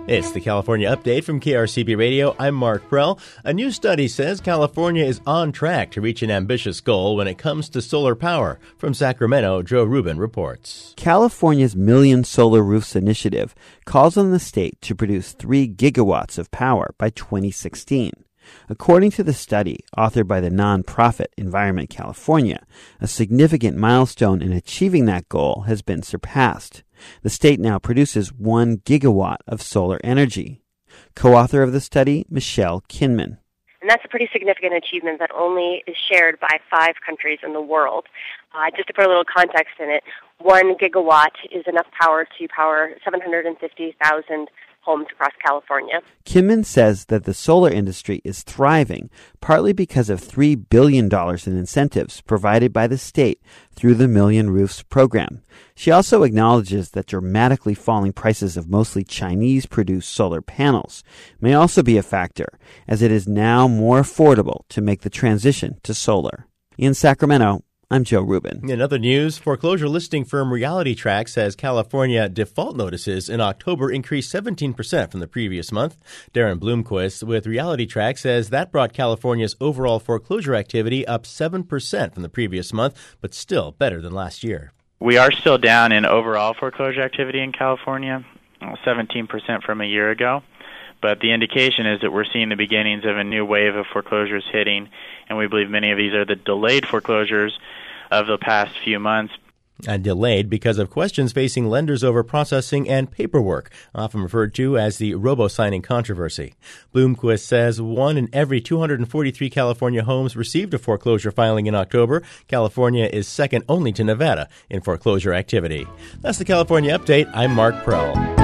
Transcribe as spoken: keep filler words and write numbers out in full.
It's the California Update from K R C B Radio. I'm Mark Prell. A new study says California is on track to reach an ambitious goal when it comes to solar power. From Sacramento, Joe Rubin reports. California's Million Solar Roofs initiative calls on the state to produce three gigawatts of power by twenty sixteen. According to the study, authored by the nonprofit Environment California, a significant milestone in achieving that goal has been surpassed. The state now produces one gigawatt of solar energy. Co-author of the study, Michelle Kinman. And that's a pretty significant achievement that only is shared by five countries in the world. Uh, just to put a little context in it, one gigawatt is enough power to power seven hundred fifty thousand homes across California. Kinman says that the solar industry is thriving, partly because of three billion dollars in incentives provided by the state through the Million Roofs program. She also acknowledges that dramatically falling prices of mostly Chinese-produced solar panels may also be a factor, as it is now more affordable to make the transition to solar. In Sacramento, I'm Joe Rubin. In other news, foreclosure listing firm RealityTrac says California default notices in October increased seventeen percent from the previous month. Darren Bloomquist with RealityTrac says that brought California's overall foreclosure activity up seven percent from the previous month, but still better than last year. We are still down in overall foreclosure activity in California, seventeen percent from a year ago. But the indication is that we're seeing the beginnings of a new wave of foreclosures hitting, and we believe many of these are the delayed foreclosures of the past few months. And delayed because of questions facing lenders over processing and paperwork, often referred to as the robo-signing controversy. Bloomquist says one in every two hundred forty-three California homes received a foreclosure filing in October. California is second only to Nevada in foreclosure activity. That's the California Update. I'm Mark Prell.